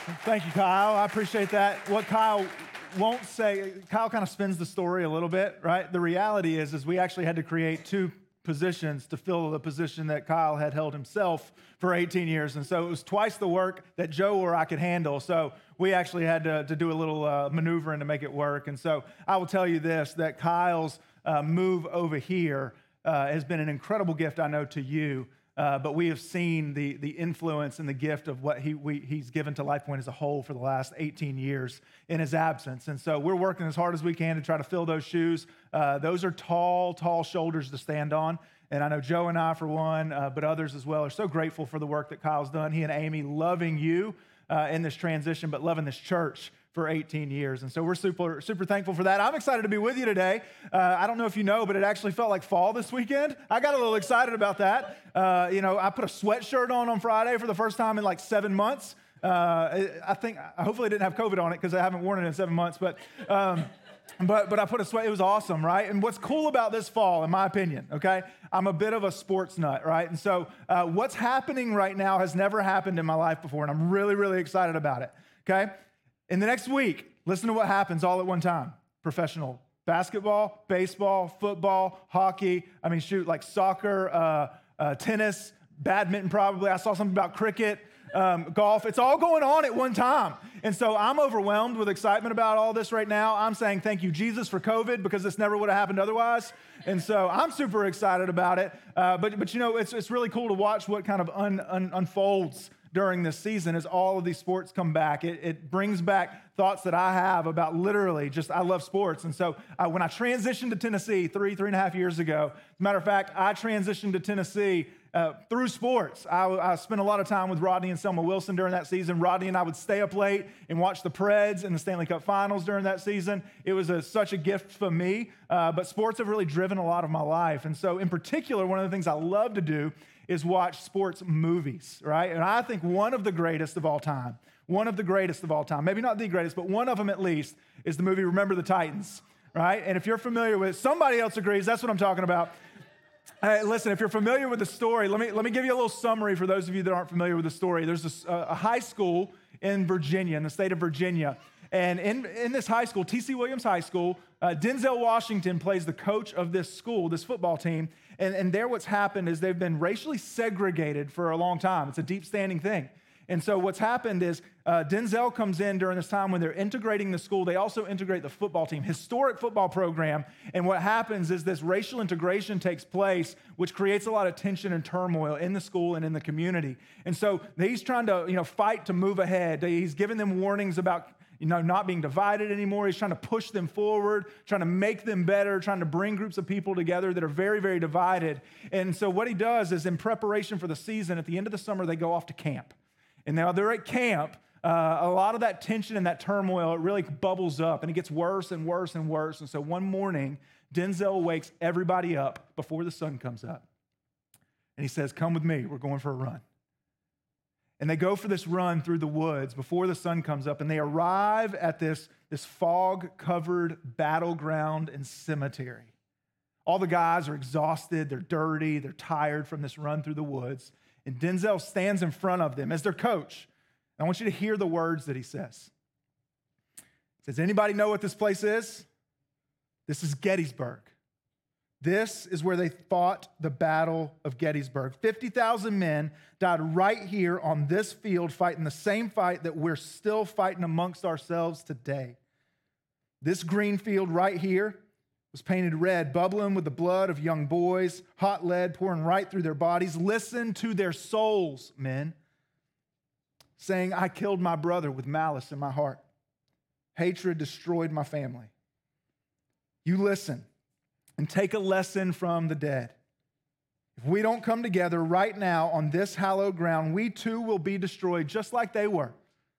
Thank you, Kyle. I appreciate that. What Kyle won't say, Kyle kind of spins the story a little bit, right? The reality is we actually had to create two positions to fill the position that Kyle had held himself for 18 years. And so it was twice the work that Joe or I could handle. So we actually had to do a little maneuvering to make it work. And so I will tell you this, that Kyle's move over here has been an incredible gift, I know, to you. But we have seen the influence and the gift of what he's given to LifePoint as a whole for the last 18 years in his absence. And so we're working as hard as we can to try to fill those shoes. Those are tall shoulders to stand on. And I know Joe and I, for one, but others as well, are so grateful for the work that Kyle's done. He and Amy loving you in this transition, but loving this church for 18 years. And so we're super thankful for that. I'm excited to be with you today. I don't know if you know, but it actually felt like fall this weekend. I got a little excited about that. I put a sweatshirt on Friday for the first time in like 7 months. I hopefully I didn't have COVID on it because I haven't worn it in 7 months, but I put a sweat. It was awesome, right? And what's cool about this fall, in my opinion, okay? I'm a bit of a sports nut, right? And so what's happening right now has never happened in my life before, and I'm really excited about it, okay? In the next week, listen to what happens all at one time. Professional basketball, baseball, football, hockey, like soccer, tennis, badminton probably. I saw something about cricket, golf. It's all going on at one time. And so I'm overwhelmed with excitement about all this right now. I'm saying thank you, Jesus, for COVID, because this never would have happened otherwise. And so I'm super excited about it. But it's really cool to watch what kind of unfolds during this season as all of these sports come back. It brings back thoughts that I have about literally I love sports. And so when I transitioned to Tennessee three and a half years ago, as a matter of fact, I transitioned to Tennessee through sports. I spent a lot of time with Rodney and Selma Wilson during that season. Rodney and I would stay up late and watch the Preds in the Stanley Cup Finals during that season. It was such a gift for me, but sports have really driven a lot of my life. And so in particular, one of the things I love to do is watch sports movies, right? And I think one of the greatest of all time, maybe not the greatest, but one of them at least, is the movie Remember the Titans, right? And if you're familiar with it, somebody else agrees, that's what I'm talking about. Listen, if you're familiar with the story, let me give you a little summary for those of you that aren't familiar with the story. There's a high school in Virginia, in the state of Virginia. And in this high school, T.C. Williams High School, Denzel Washington plays the coach of this school, this football team. And there what's happened is they've been racially segregated for a long time. It's a deep standing thing. And so what's happened is Denzel comes in during this time when they're integrating the school. They also integrate the football team, historic football program. And what happens is this racial integration takes place, which creates a lot of tension and turmoil in the school and in the community. And so he's trying to fight to move ahead. He's giving them warnings about not being divided anymore. He's trying to push them forward, trying to make them better, trying to bring groups of people together that are very divided. And so what he does is, in preparation for the season, at the end of the summer, they go off to camp. And now they're at camp. A lot of that tension and that turmoil, it really bubbles up, and it gets worse and worse and worse. And so one morning, Denzel wakes everybody up before the sun comes up. And he says, "Come with me, we're going for a run." And they go for this run through the woods before the sun comes up, and they arrive at this fog-covered battleground and cemetery. All the guys are exhausted, they're dirty, they're tired from this run through the woods, and Denzel stands in front of them as their coach. I want you to hear the words that he says. He says, "Anybody know what this place is? This is Gettysburg. This is where they fought the Battle of Gettysburg. 50,000 men died right here on this field, fighting the same fight that we're still fighting amongst ourselves today. This green field right here was painted red, bubbling with the blood of young boys, hot lead pouring right through their bodies. Listen to their souls, men, saying, 'I killed my brother with malice in my heart. Hatred destroyed my family.' You listen and take a lesson from the dead. If we don't come together right now on this hallowed ground, we too will be destroyed just like they were.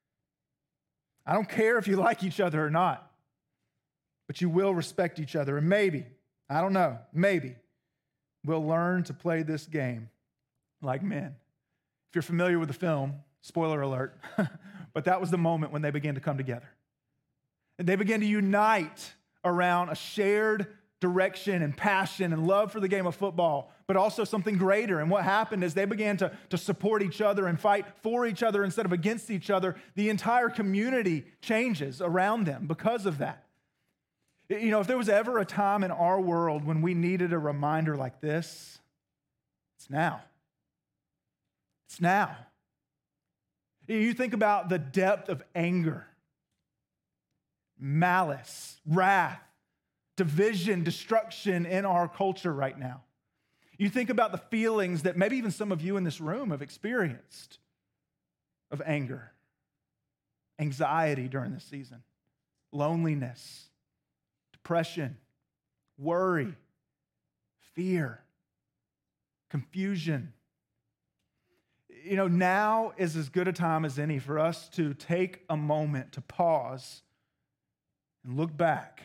I don't care if you like each other or not, but you will respect each other. And maybe, I don't know, maybe we'll learn to play this game like men." If you're familiar with the film, spoiler alert, but that was the moment when they began to come together. And they began to unite around a shared direction and passion and love for the game of football, but also something greater. And what happened is they began to support each other and fight for each other instead of against each other. The entire community changes around them because of that. You know, if there was ever a time in our world when we needed a reminder like this, it's now. It's now. You think about the depth of anger, malice, wrath, division, destruction in our culture right now. You think about the feelings that maybe even some of you in this room have experienced of anger, anxiety during this season, loneliness, depression, worry, fear, confusion. You know, now is as good a time as any for us to take a moment to pause and look back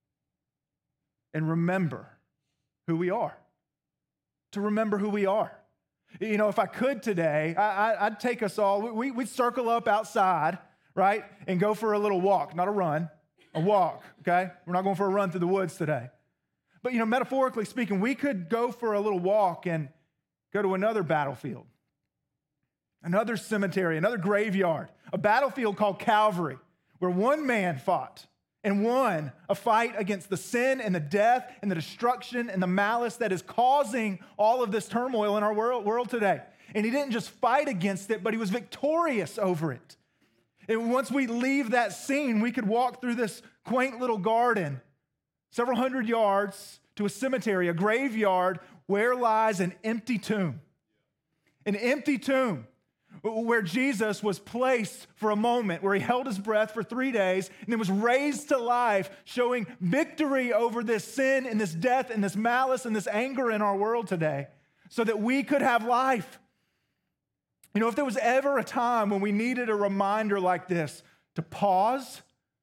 and remember who we are. To remember who we are. You know, if I could today, I'd take us all, we'd circle up outside, right? And go for a little walk, not a run, a walk, okay? We're not going for a run through the woods today. But, you know, metaphorically speaking, we could go for a little walk and go to another battlefield, another cemetery, another graveyard, a battlefield called Calvary, where one man fought and won a fight against the sin and the death and the destruction and the malice that is causing all of this turmoil in our world today. And he didn't just fight against it, but he was victorious over it. And once we leave that scene, we could walk through this quaint little garden, several hundred yards to a cemetery, a graveyard, where lies an empty tomb. An empty tomb where Jesus was placed for a moment, where he held his breath for 3 days and then was raised to life, showing victory over this sin and this death and this malice and this anger in our world today so that we could have life. You know, if there was ever a time when we needed a reminder like this, to pause,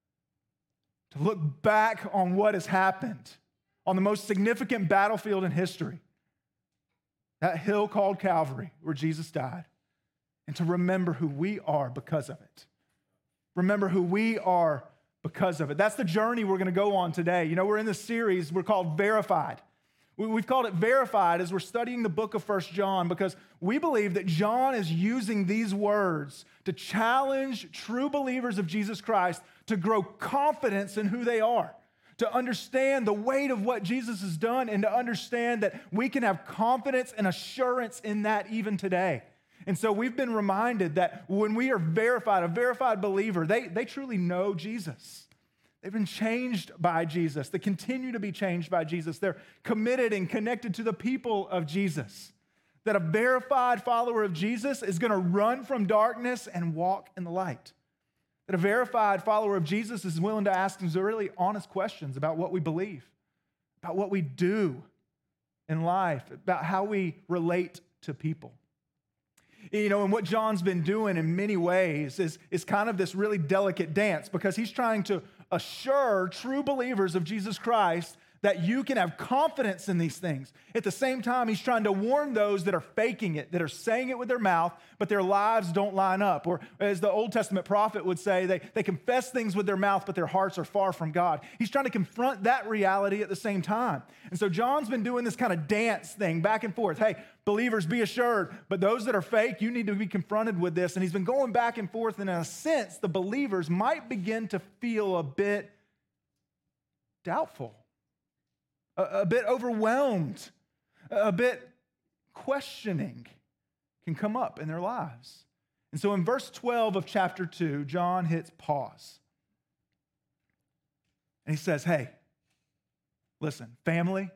to look back on what has happened on the most significant battlefield in history, that hill called Calvary where Jesus died, and to remember who we are because of it. Remember who we are because of it. That's the journey we're going to go on today. You know, we're in this series, we're called Verified. We've called it Verified as we're studying the book of 1 John because we believe that John is using these words to challenge true believers of Jesus Christ to grow confidence in who they are, to understand the weight of what Jesus has done, and to understand that we can have confidence and assurance in that even today. And so we've been reminded that when we are verified, a verified believer, they truly know Jesus. They've been changed by Jesus. They continue to be changed by Jesus. They're committed and connected to the people of Jesus. That a verified follower of Jesus is going to run from darkness and walk in the light. That a verified follower of Jesus is willing to ask some really honest questions about what we believe, about what we do in life, about how we relate to people. You know, and what John's been doing in many ways is kind of this really delicate dance because he's trying to assure true believers of Jesus Christ that you can have confidence in these things. At the same time, he's trying to warn those that are faking it, that are saying it with their mouth, but their lives don't line up. Or as the Old Testament prophet would say, they confess things with their mouth, but their hearts are far from God. He's trying to confront that reality at the same time. And so John's been doing this kind of dance thing back and forth. Hey, believers, be assured, but those that are fake, you need to be confronted with this. And he's been going back and forth, and in a sense, the believers might begin to feel a bit doubtful, a bit overwhelmed, a bit questioning can come up in their lives. And so in verse 12 of chapter 2, John hits pause. And he says, hey, listen, family,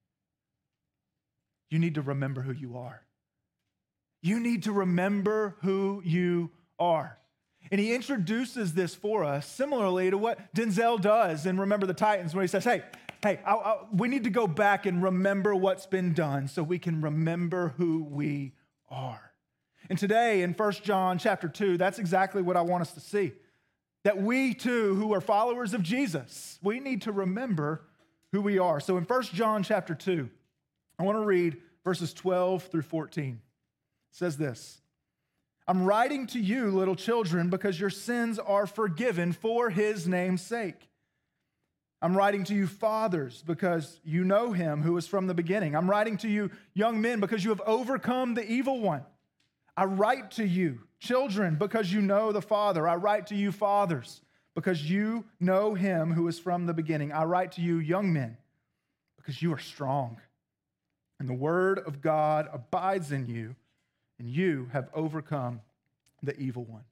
you need to remember who you are. You need to remember who you are. And he introduces this for us similarly to what Denzel does in Remember the Titans, where he says, hey, we need to go back and remember what's been done so we can remember who we are. And today in 1 John chapter 2, that's exactly what I want us to see. That we too, who are followers of Jesus, we need to remember who we are. So in 1 John chapter 2, I want to read verses 12 through 14. It says this: I'm writing to you, little children, because your sins are forgiven for his name's sake. I'm writing to you fathers because you know him who is from the beginning. I'm writing to you young men because you have overcome the evil one. I write to you children because you know the Father. I write to you fathers because you know him who is from the beginning. I write to you young men because you are strong, and the word of God abides in you, and you have overcome the evil one.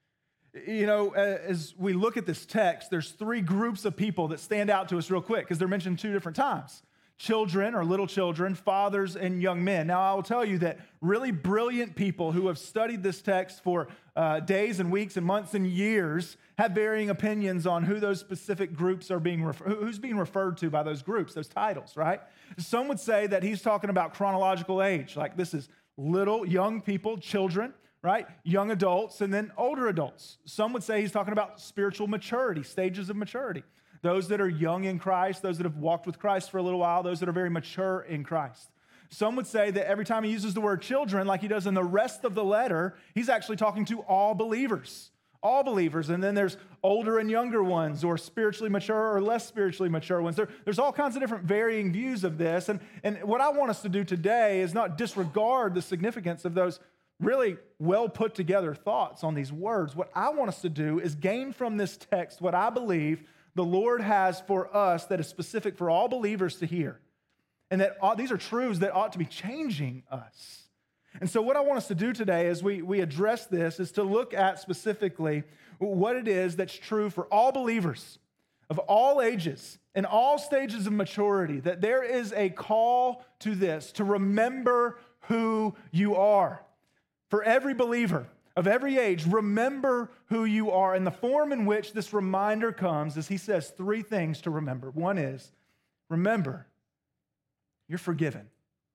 You know, as we look at this text, there's three groups of people that stand out to us real quick because they're mentioned two different times. Children or little children, fathers and young men. Now, I will tell you that really brilliant people who have studied this text for days and weeks and months and years have varying opinions on who those specific groups are who's being referred to by those groups, those titles, right? Some would say that he's talking about chronological age, like this is little, young people, children, right? Young adults, and then older adults. Some would say he's talking about spiritual maturity, stages of maturity. Those that are young in Christ, those that have walked with Christ for a little while, those that are very mature in Christ. Some would say that every time he uses the word children, like he does in the rest of the letter, he's actually talking to all believers. All believers. And then there's older and younger ones, or spiritually mature or less spiritually mature ones. There's all kinds of different varying views of this. And what I want us to do today is not disregard the significance of those really well put together thoughts on these words. What I want us to do is gain from this text what I believe the Lord has for us that is specific for all believers to hear. And that these are truths that ought to be changing us. And so what I want us to do today as we address this is to look at specifically what it is that's true for all believers of all ages and all stages of maturity, that there is a call to this, to remember who you are. For every believer of every age, remember who you are. And the form in which this reminder comes is he says three things to remember. One is, remember, you're forgiven.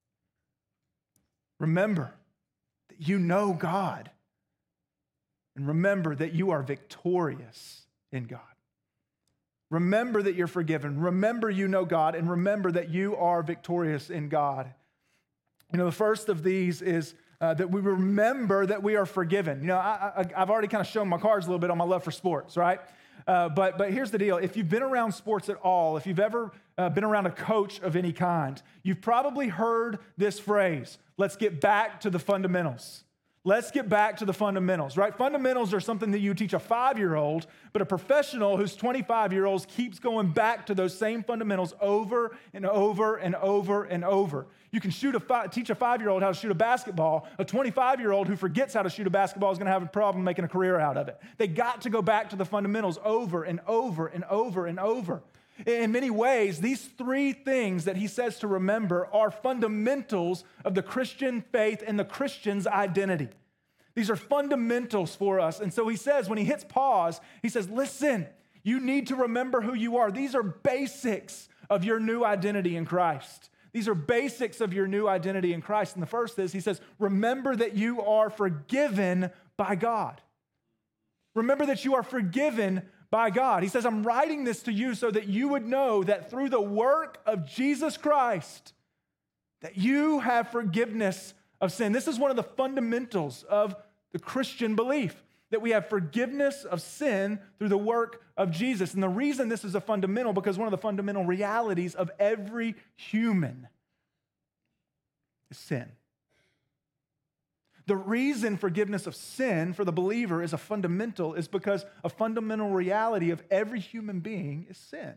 Remember that you know God. And remember that you are victorious in God. Remember that you're forgiven. Remember you know God. And remember that you are victorious in God. You know, the first of these is that we remember that we are forgiven. You know, I've already kind of shown my cards a little bit on my love for sports, right? But here's the deal. If you've been around sports at all, if you've ever been around a coach of any kind, you've probably heard this phrase, let's get back to the fundamentals. Let's get back to the fundamentals, right? Fundamentals are something that you teach a 5-year-old, but a professional who's 25-year-olds keeps going back to those same fundamentals over and over and over and over. You can teach a 5-year-old how to shoot a basketball. A 25-year-old who forgets how to shoot a basketball is going to have a problem making a career out of it. They got to go back to the fundamentals over and over and over and over. In many ways, these three things that he says to remember are fundamentals of the Christian faith and the Christian's identity. These are fundamentals for us. And so he says, when he hits pause, he says, listen, you need to remember who you are. These are basics of your new identity in Christ. These are basics of your new identity in Christ. And the first is, he says, remember that you are forgiven by God. Remember that you are forgiven by God. He says, I'm writing this to you so that you would know that through the work of Jesus Christ, that you have forgiveness of sin. This is one of the fundamentals of the Christian belief, that we have forgiveness of sin through the work of Jesus. And the reason this is a fundamental, because one of the fundamental realities of every human is sin. The reason forgiveness of sin for the believer is a fundamental is because a fundamental reality of every human being is sin.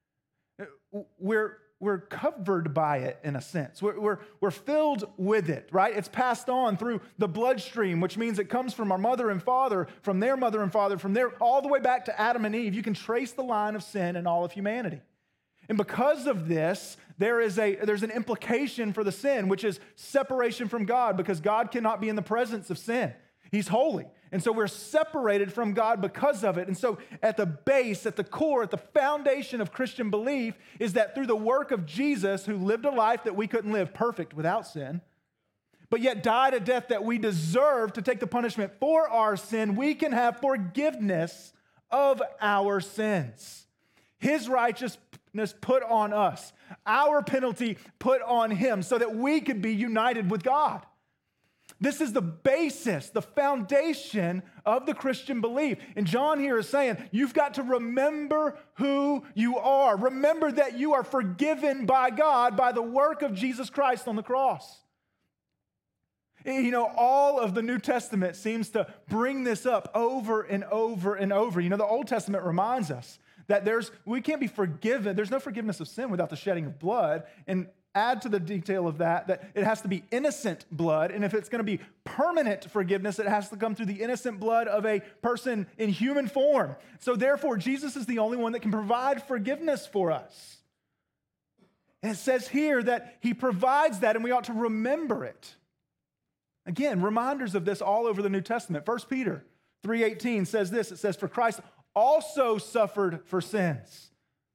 We're covered by it in a sense. We're filled with it, right? It's passed on through the bloodstream, which means it comes from our mother and father, from their mother and father, from there all the way back to Adam and Eve. You can trace the line of sin in all of humanity. And because of this, there's an implication for the sin, which is separation from God, because God cannot be in the presence of sin. He's holy. And so we're separated from God because of it. And so at the base, at the core, at the foundation of Christian belief is that through the work of Jesus, who lived a life that we couldn't live perfect without sin, but yet died a death that we deserve to take the punishment for our sin, we can have forgiveness of our sins. His righteousness put on us, our penalty put on him, so that we could be united with God. This is the basis, the foundation of the Christian belief. And John here is saying, you've got to remember who you are. Remember that you are forgiven by God by the work of Jesus Christ on the cross. You know, all of the New Testament seems to bring this up over and over and over. You know, the Old Testament reminds us that we can't be forgiven. There's no forgiveness of sin without the shedding of blood. And add to the detail of that it has to be innocent blood. And if it's going to be permanent forgiveness, it has to come through the innocent blood of a person in human form. So therefore, Jesus is the only one that can provide forgiveness for us. And it says here that he provides that, and we ought to remember it. Again, reminders of this all over the New Testament. 1 Peter 3:18 says this. It says, for Christ also suffered for sins.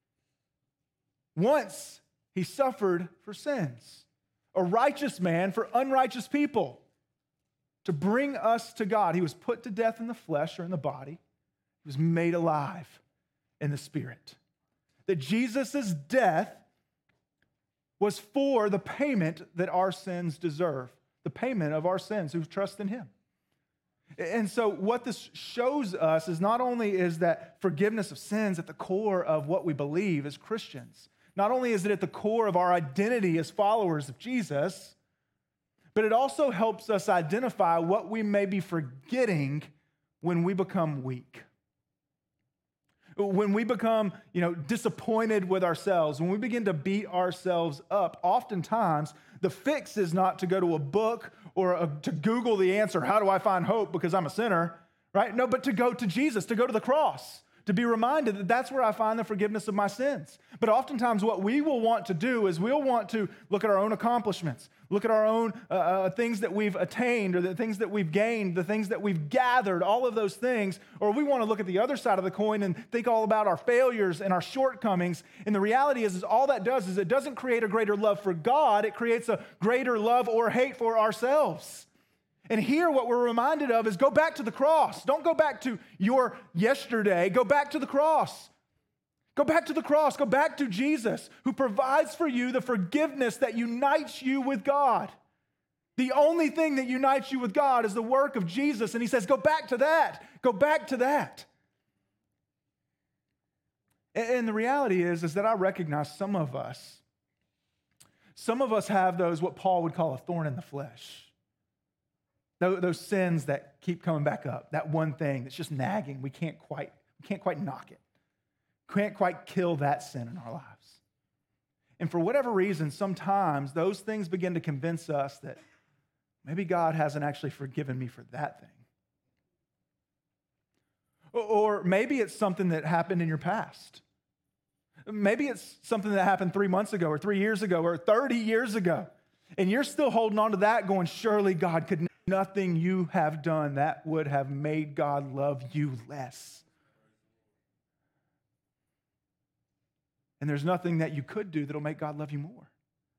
Once he suffered for sins, a righteous man for unrighteous people, to bring us to God. He was put to death in the flesh or in the body. He was made alive in the spirit. That Jesus' death was for the payment that our sins deserve. The payment of our sins who trust in him. And so what this shows us is not only is that forgiveness of sins at the core of what we believe as Christians, not only is it at the core of our identity as followers of Jesus, but it also helps us identify what we may be forgetting when we become weak. When we become, disappointed with ourselves, when we begin to beat ourselves up, oftentimes the fix is not to go to a book or to Google the answer, how do I find hope because I'm a sinner, right? No, but to go to Jesus, to go to the cross, to be reminded that that's where I find the forgiveness of my sins. But oftentimes what we will want to do is we'll want to look at our own accomplishments, look at our own things that we've attained or the things that we've gained, the things that we've gathered, all of those things, or we want to look at the other side of the coin and think all about our failures and our shortcomings. And the reality is all that does is it doesn't create a greater love for God, it creates a greater love or hate for ourselves. And here what we're reminded of is go back to the cross. Don't go back to your yesterday. Go back to the cross. Go back to the cross. Go back to Jesus, who provides for you the forgiveness that unites you with God. The only thing that unites you with God is the work of Jesus. And he says, go back to that. Go back to that. And the reality is that I recognize some of us have those, what Paul would call a thorn in the flesh. Those sins that keep coming back up, that one thing that's just nagging, we can't quite knock it. Can't quite kill that sin in our lives. And for whatever reason, sometimes those things begin to convince us that maybe God hasn't actually forgiven me for that thing. Or maybe it's something that happened in your past. Maybe it's something that happened 3 months ago or 3 years ago or 30 years ago. And you're still holding on to that going, surely God could nothing you have done that would have made God love you less. And there's nothing that you could do that'll make God love you more.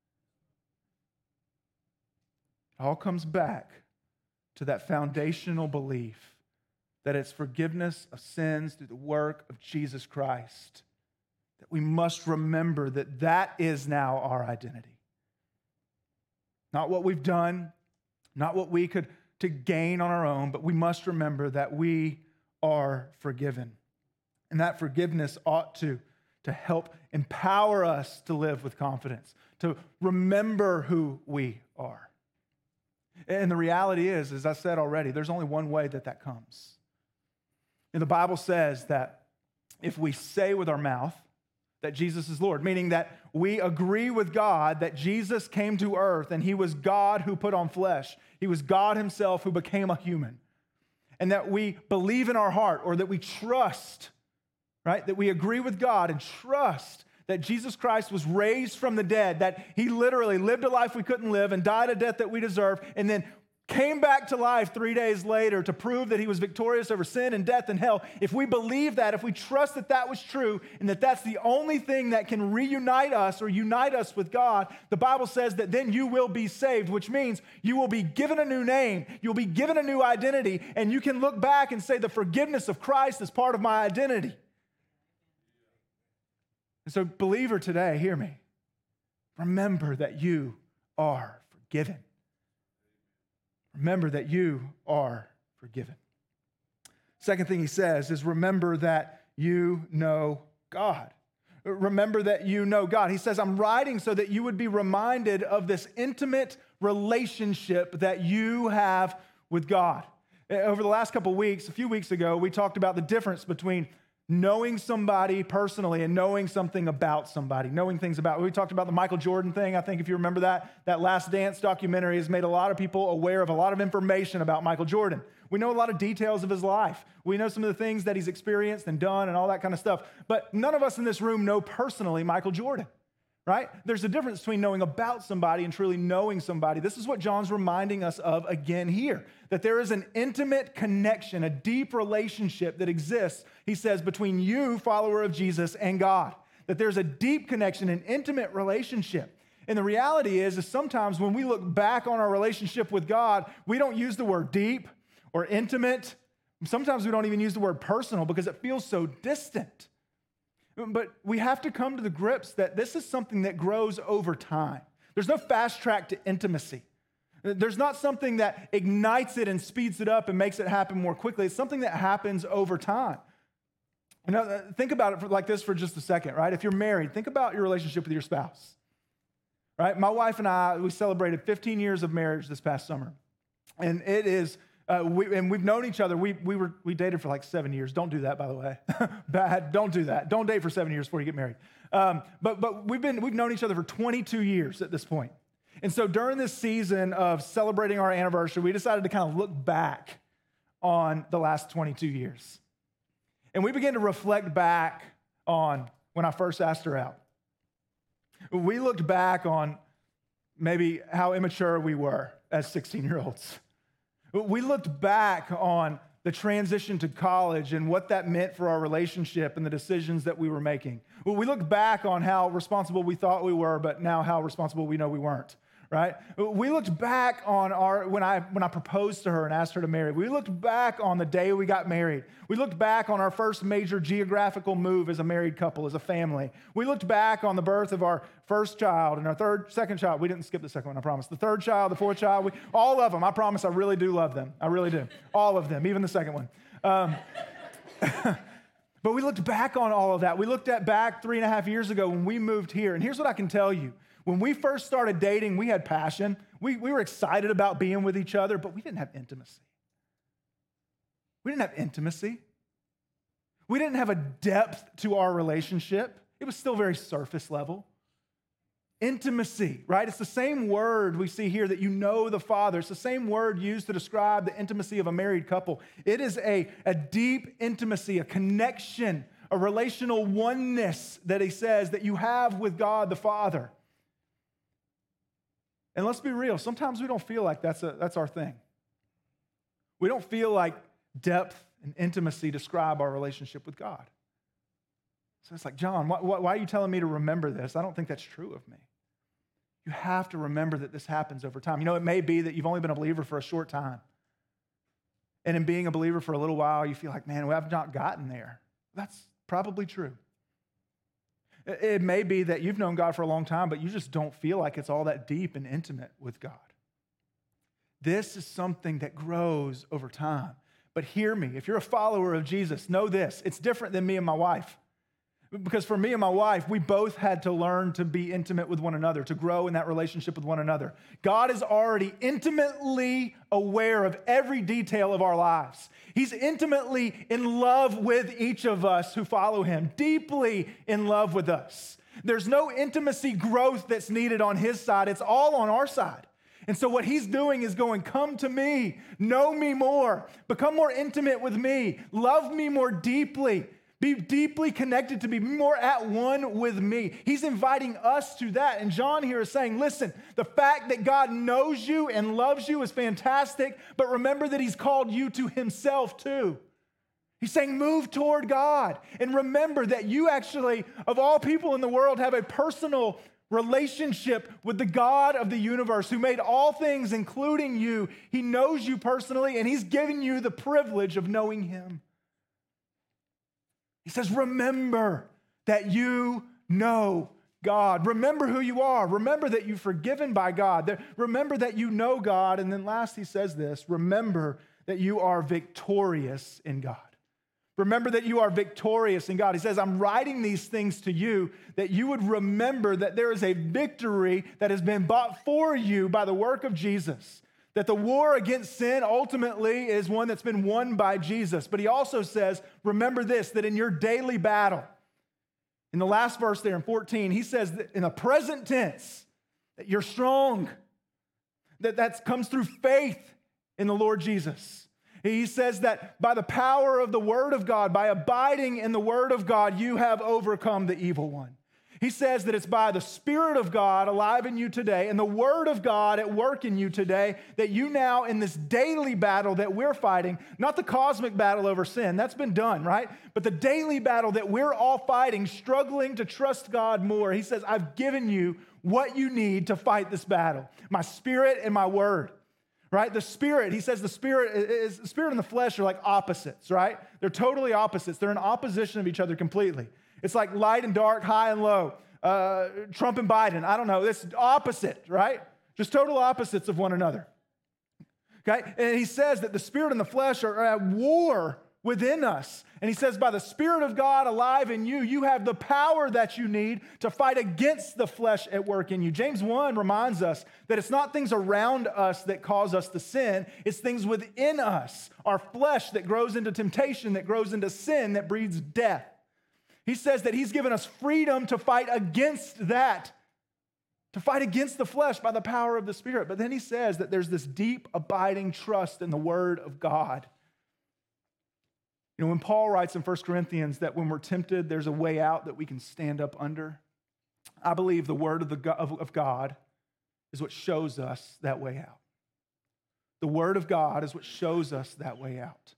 It all comes back to that foundational belief that it's forgiveness of sins through the work of Jesus Christ. That we must remember that that is now our identity. Not what we've done, not what we could to gain on our own, but we must remember that we are forgiven. And that forgiveness ought to help empower us to live with confidence, to remember who we are. And the reality is, as I said already, there's only one way that comes. And the Bible says that if we say with our mouth that Jesus is Lord, meaning that we agree with God that Jesus came to earth and he was God who put on flesh. He was God himself who became a human. And that we believe in our heart or that we trust, right? That we agree with God and trust that Jesus Christ was raised from the dead, that he literally lived a life we couldn't live and died a death that we deserve, and then came back to life 3 days later to prove that he was victorious over sin and death and hell. If we believe that, if we trust that that was true and that that's the only thing that can reunite us or unite us with God, the Bible says that then you will be saved, which means you will be given a new name, you'll be given a new identity, and you can look back and say the forgiveness of Christ is part of my identity. And so, believer today, hear me. Remember that you are forgiven. remember that you are forgiven. Second thing he says is remember that you know God. Remember that you know God. He says, I'm writing so that you would be reminded of this intimate relationship that you have with God. Over the last couple of weeks, a few weeks ago, we talked about the difference between knowing somebody personally and knowing something about somebody, knowing things about. We talked about the Michael Jordan thing. I think if you remember that Last Dance documentary has made a lot of people aware of a lot of information about Michael Jordan. We know a lot of details of his life. We know some of the things that he's experienced and done and all that kind of stuff. But none of us in this room know personally Michael Jordan, right? There's a difference between knowing about somebody and truly knowing somebody. This is what John's reminding us of again here, that there is an intimate connection, a deep relationship that exists, he says, between you, follower of Jesus, and God. That there's a deep connection, an intimate relationship. And the reality is sometimes when we look back on our relationship with God, we don't use the word deep or intimate. Sometimes we don't even use the word personal because it feels so distant. But we have to come to the grips that this is something that grows over time. There's no fast track to intimacy. There's not something that ignites it and speeds it up and makes it happen more quickly. It's something that happens over time. You know, think about it like this for just a second, right? If you're married, think about your relationship with your spouse, right? My wife and I, we celebrated 15 years of marriage this past summer. And it is... we've known each other. We dated for like 7 years. Don't do that, by the way. Bad. Don't do that. Don't date for 7 years before you get married. But we've known each other for 22 years at this point. And so during this season of celebrating our anniversary, we decided to kind of look back on the last 22 years. And we began to reflect back on when I first asked her out. We looked back on maybe how immature we were as 16-year-olds. We looked back on the transition to college and what that meant for our relationship and the decisions that we were making. We looked back on how responsible we thought we were, but now how responsible we know we weren't, right? We looked back on when I proposed to her and asked her to marry. We looked back on the day we got married. We looked back on our first major geographical move as a married couple, as a family. We looked back on the birth of our first child and our second child. We didn't skip the second one, I promise. The third child, the fourth child, all of them. I promise I really do love them. I really do. All of them, even the second one. But we looked back on all of that. We looked back 3.5 years ago when we moved here. And here's what I can tell you. When we first started dating, we had passion. We were excited about being with each other, but we didn't have intimacy. We didn't have intimacy. We didn't have a depth to our relationship. It was still very surface level. Intimacy, right? It's the same word we see here that you know the Father. It's the same word used to describe the intimacy of a married couple. It is a deep intimacy, a connection, a relational oneness that he says that you have with God the Father. And let's be real, sometimes we don't feel like that's our thing. We don't feel like depth and intimacy describe our relationship with God. So it's like, John, why are you telling me to remember this? I don't think that's true of me. You have to remember that this happens over time. You know, it may be that you've only been a believer for a short time. And in being a believer for a little while, you feel like, man, well, I've not gotten there. That's probably true. It may be that you've known God for a long time, but you just don't feel like it's all that deep and intimate with God. This is something that grows over time. But hear me, if you're a follower of Jesus, know this, it's different than me and my wife. Because for me and my wife, we both had to learn to be intimate with one another, to grow in that relationship with one another. God is already intimately aware of every detail of our lives. He's intimately in love with each of us who follow him, deeply in love with us. There's no intimacy growth that's needed on his side. It's all on our side. And so what he's doing is going, come to me, know me more, become more intimate with me, love me more deeply. Be deeply connected to me, be more at one with me. He's inviting us to that. And John here is saying, listen, the fact that God knows you and loves you is fantastic, but remember that he's called you to himself too. He's saying move toward God. And remember that you actually, of all people in the world, have a personal relationship with the God of the universe who made all things, including you. He knows you personally, and he's given you the privilege of knowing him. He says, remember that you know God. Remember who you are. Remember that you're forgiven by God. Remember that you know God. And then last he says this, remember that you are victorious in God. Remember that you are victorious in God. He says, I'm writing these things to you that you would remember that there is a victory that has been bought for you by the work of Jesus. That the war against sin ultimately is one that's been won by Jesus. But he also says, remember this, that in your daily battle, in the last verse there in 14, he says that in the present tense, that you're strong, that comes through faith in the Lord Jesus. He says that by the power of the Word of God, by abiding in the Word of God, you have overcome the evil one. He says that it's by the Spirit of God alive in you today and the Word of God at work in you today that you now in this daily battle that we're fighting, not the cosmic battle over sin, that's been done, right? But the daily battle that we're all fighting, struggling to trust God more. He says, I've given you what you need to fight this battle, my Spirit and my Word. Right? The Spirit, he says the Spirit and the flesh are like opposites, right? They're totally opposites. They're in opposition of each other completely. It's like light and dark, high and low, Trump and Biden. I don't know. It's opposite, right? Just total opposites of one another. Okay? And he says that the Spirit and the flesh are at war within us. And he says, by the Spirit of God alive in you, you have the power that you need to fight against the flesh at work in you. James 1 reminds us that it's not things around us that cause us to sin. It's things within us, our flesh that grows into temptation, that grows into sin, that breeds death. He says that he's given us freedom to fight against that, to fight against the flesh by the power of the Spirit. But then he says that there's this deep, abiding trust in the Word of God. You know, when Paul writes in 1 Corinthians that when we're tempted, there's a way out that we can stand up under, I believe the Word of God is what shows us that way out. The Word of God is what shows us that way out.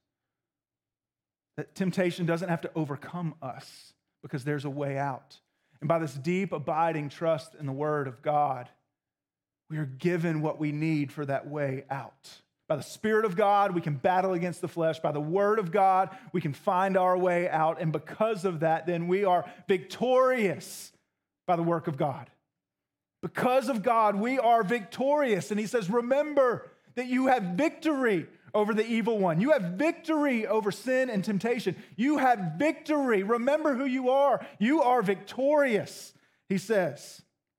That temptation doesn't have to overcome us because there's a way out. And by this deep, abiding trust in the Word of God, we are given what we need for that way out. By the Spirit of God, we can battle against the flesh. By the Word of God, we can find our way out. And because of that, then we are victorious by the work of God. Because of God, we are victorious. And he says, remember that you have victory over the evil one. You have victory over sin and temptation. You have victory. Remember who you are. You are victorious, he says.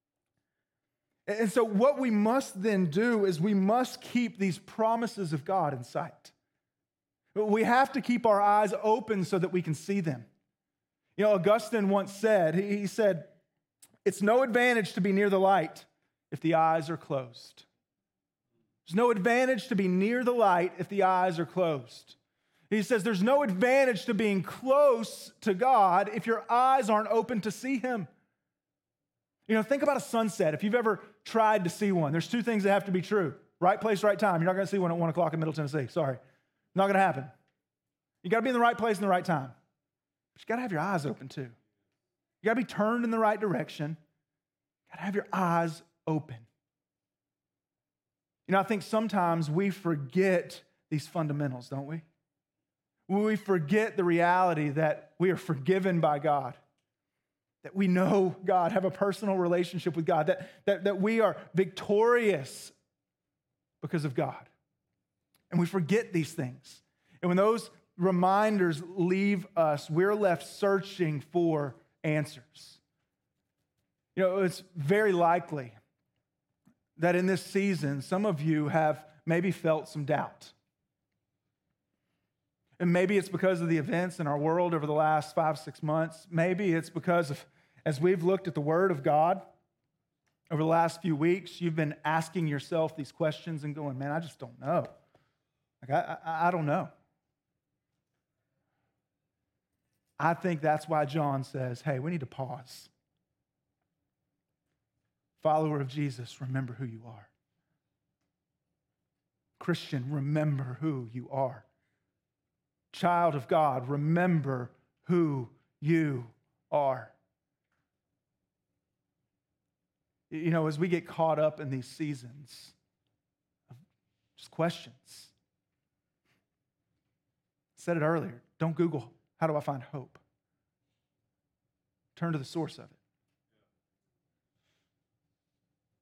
And so what we must then do is we must keep these promises of God in sight. We have to keep our eyes open so that we can see them. You know, Augustine once said, he said, it's no advantage to be near the light if the eyes are closed. There's no advantage to be near the light if the eyes are closed. He says there's no advantage to being close to God if your eyes aren't open to see him. You know, think about a sunset. If you've ever tried to see one, there's two things that have to be true. Right place, right time. You're not going to see one at 1 o'clock in Middle Tennessee. Sorry. Not going to happen. You got to be in the right place in the right time. But you got to have your eyes open too. You got to be turned in the right direction. You got to have your eyes open. You know, I think sometimes we forget these fundamentals, don't we? We forget the reality that we are forgiven by God, that we know God, have a personal relationship with God, that we are victorious because of God. And we forget these things. And when those reminders leave us, we're left searching for answers. You know, it's very likely that in this season, some of you have maybe felt some doubt. And maybe it's because of the events in our world over the last 5-6 months. Maybe it's because of, as we've looked at the Word of God over the last few weeks, you've been asking yourself these questions and going, man, I just don't know. Like, I don't know. I think that's why John says, hey, we need to pause. Follower of Jesus, remember who you are. Christian, remember who you are. Child of God, remember who you are. You know, as we get caught up in these seasons of just questions, I said it earlier, don't Google, how do I find hope? Turn to the source of it.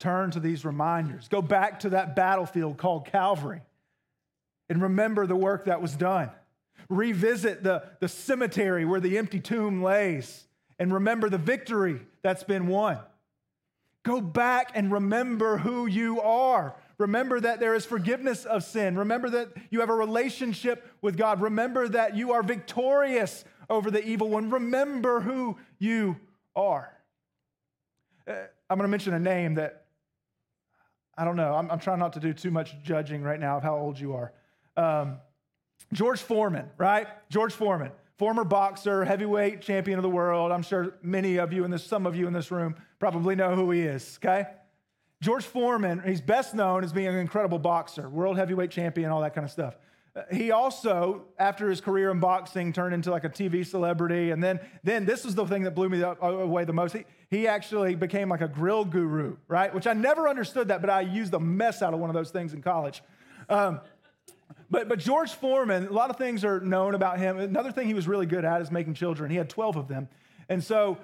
turn to these reminders. Go back to that battlefield called Calvary and remember the work that was done. Revisit the cemetery where the empty tomb lays and remember the victory that's been won. Go back and remember who you are. Remember that there is forgiveness of sin. Remember that you have a relationship with God. Remember that you are victorious over the evil one. Remember who you are. I'm going to mention a name that, I don't know, I'm trying not to do too much judging right now of how old you are. George Foreman, right? George Foreman, former boxer, heavyweight champion of the world. I'm sure many of you some of you in this room probably know who he is, okay? George Foreman, he's best known as being an incredible boxer, world heavyweight champion, all that kind of stuff. He also, after his career in boxing, turned into like a TV celebrity. And then this is the thing that blew me away the most. He actually became like a grill guru, right? Which I never understood that, but I used the mess out of one of those things in college. But George Foreman, a lot of things are known about him. Another thing he was really good at is making children. He had 12 of them. And so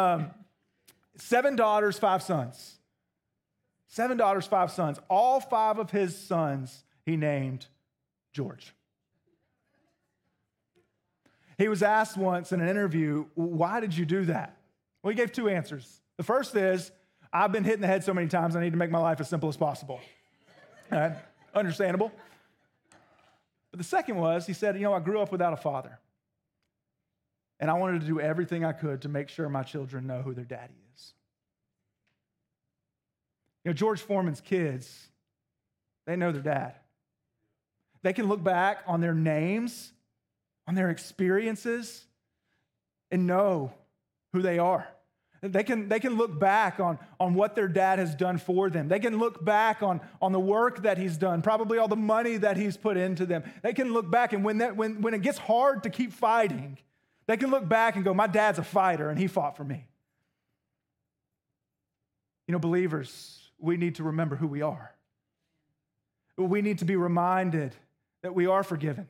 7 daughters, 5 sons. 7 daughters, 5 sons. All 5 of his sons he named George. He was asked once in an interview, why did you do that? Well, he gave 2 answers. The first is, I've been hit in the head so many times, I need to make my life as simple as possible. Understandable. But the second was, he said, I grew up without a father. And I wanted to do everything I could to make sure my children know who their daddy is. George Foreman's kids, they know their dad. They can look back on their names, on their experiences, and know who they are. They can look back on what their dad has done for them. They can look back on the work that he's done, probably all the money that he's put into them. They can look back, and when it gets hard to keep fighting, they can look back and go, my dad's a fighter, and he fought for me. Believers, we need to remember who we are. We need to be reminded that we are forgiven.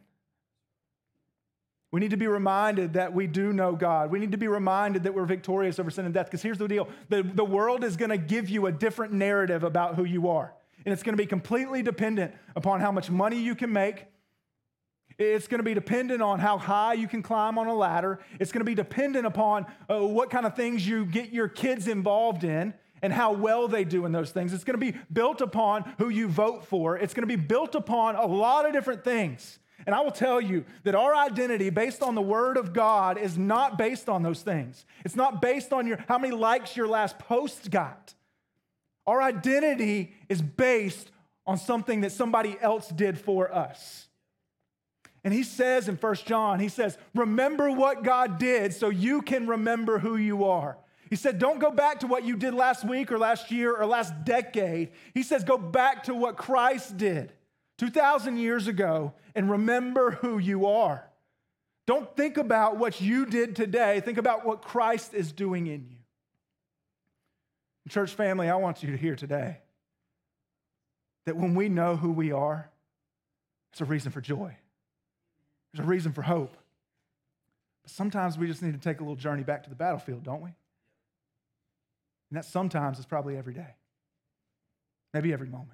We need to be reminded that we do know God. We need to be reminded that we're victorious over sin and death. Because here's the deal. The world is going to give you a different narrative about who you are. And it's going to be completely dependent upon how much money you can make. It's going to be dependent on how high you can climb on a ladder. It's going to be dependent upon what kind of things you get your kids involved in and how well they do in those things. It's going to be built upon who you vote for. It's going to be built upon a lot of different things. And I will tell you that our identity based on the Word of God is not based on those things. It's not based on how many likes your last post got. Our identity is based on something that somebody else did for us. And he says in 1 John, he says, remember what God did so you can remember who you are. He said, don't go back to what you did last week or last year or last decade. He says, go back to what Christ did 2,000 years ago and remember who you are. Don't think about what you did today. Think about what Christ is doing in you. Church family, I want you to hear today that when we know who we are, it's a reason for joy. There's a reason for hope. But sometimes we just need to take a little journey back to the battlefield, don't we? And that sometimes is probably every day, maybe every moment.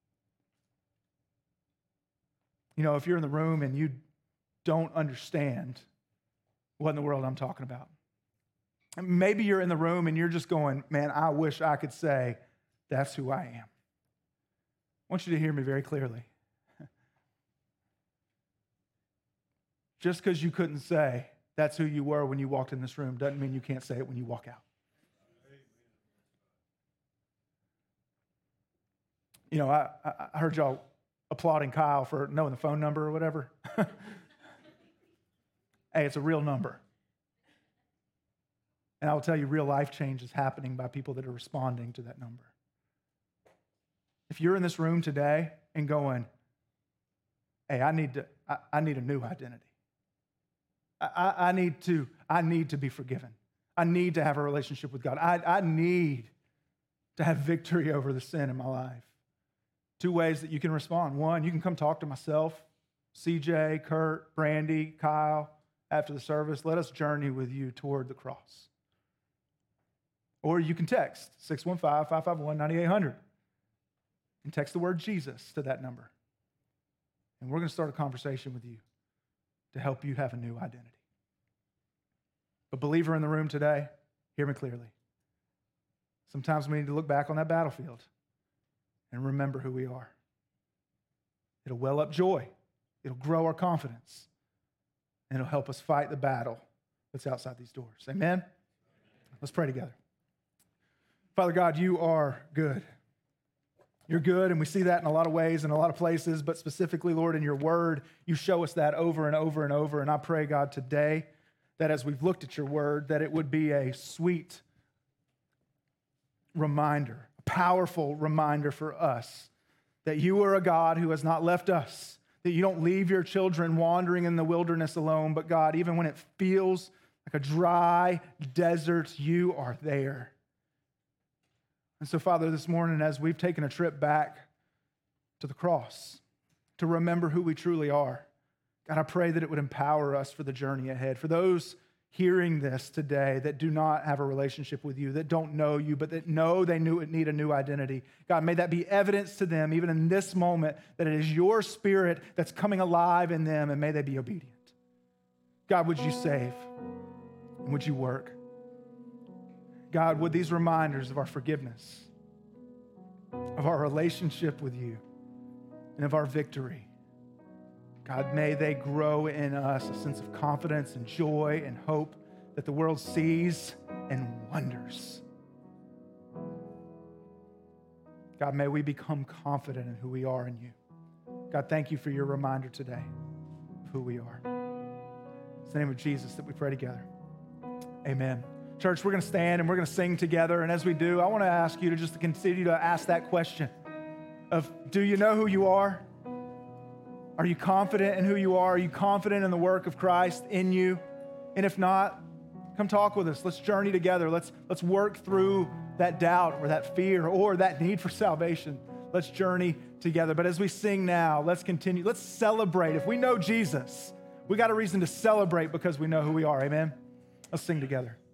If you're in the room and you don't understand what in the world I'm talking about, maybe you're in the room and you're just going, man, I wish I could say that's who I am. I want you to hear me very clearly. Just because you couldn't say that's who you were when you walked in this room doesn't mean you can't say it when you walk out. I heard y'all applauding Kyle for knowing the phone number or whatever. Hey, it's a real number. And I will tell you, real life change is happening by people that are responding to that number. If you're in this room today and going, hey, I need a new identity. I need to be forgiven. I need to have a relationship with God. I need to have victory over the sin in my life. 2 ways that you can respond. 1, you can come talk to myself, CJ, Kurt, Brandy, Kyle, after the service. Let us journey with you toward the cross. Or you can text 615-551-9800 and text the word Jesus to that number. And we're going to start a conversation with you to help you have a new identity. But believer in the room today, hear me clearly. Sometimes we need to look back on that battlefield and remember who we are. It'll well up joy. It'll grow our confidence. And it'll help us fight the battle that's outside these doors. Amen? Let's pray together. Father God, you are good. You're good, and we see that in a lot of ways, in a lot of places, but specifically, Lord, in your word, you show us that over and over and over. And I pray, God, today, that as we've looked at your word, that it would be a sweet reminder, a powerful reminder for us that you are a God who has not left us, that you don't leave your children wandering in the wilderness alone, but God, even when it feels like a dry desert, you are there. And so, Father, this morning, as we've taken a trip back to the cross to remember who we truly are, God, I pray that it would empower us for the journey ahead. For those hearing this today that do not have a relationship with you, that don't know you, but that know they need a new identity, God, may that be evidence to them, even in this moment, that it is your Spirit that's coming alive in them, and may they be obedient. God, would you save? And would you work? God, would these reminders of our forgiveness, of our relationship with you, and of our victory, God, may they grow in us a sense of confidence and joy and hope that the world sees and wonders. God, may we become confident in who we are in you. God, thank you for your reminder today of who we are. It's the name of Jesus that we pray together. Amen. Church, we're going to stand and we're going to sing together. And as we do, I want to ask you to just continue to ask that question of, do you know who you are? Are you confident in who you are? Are you confident in the work of Christ in you? And if not, come talk with us. Let's journey together. Let's work through that doubt or that fear or that need for salvation. Let's journey together. But as we sing now, let's continue. Let's celebrate. If we know Jesus, we got a reason to celebrate because we know who we are. Amen? Let's sing together.